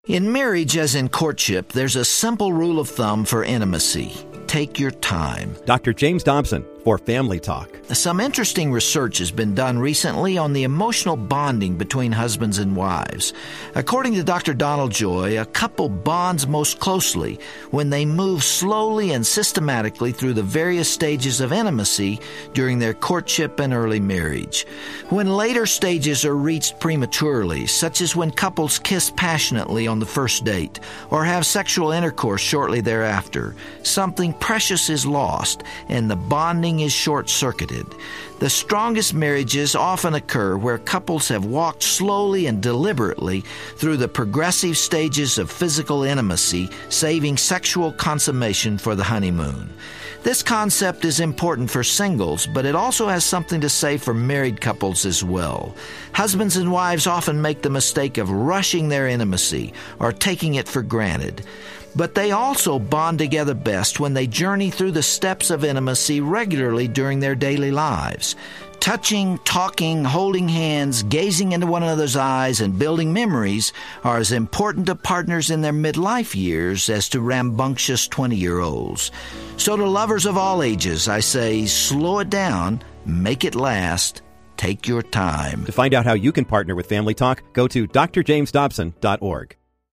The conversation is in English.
In marriage, as in courtship, there's a simple rule of thumb for intimacy. Take your time. Dr. James Dobson for Family Talk. Some interesting research has been done recently on the emotional bonding between husbands and wives. According to Dr. Donald Joy, a couple bonds most closely when they move slowly and systematically through the various stages of intimacy during their courtship and early marriage. When later stages are reached prematurely, such as when couples kiss passionately on the first date or have sexual intercourse shortly thereafter, something precious is lost and the bonding is short-circuited. The strongest marriages often occur where couples have walked slowly and deliberately through the progressive stages of physical intimacy, saving sexual consummation for the honeymoon. This concept is important for singles, but it also has something to say for married couples as well. Husbands and wives often make the mistake of rushing their intimacy or taking it for granted. But they also bond together best when they journey through the steps of intimacy regularly during their daily lives. Touching, talking, holding hands, gazing into one another's eyes, and building memories are as important to partners in their midlife years as to rambunctious 20-year-olds. So to lovers of all ages, I say, slow it down, make it last, take your time. To find out how you can partner with Family Talk, go to drjamesdobson.org.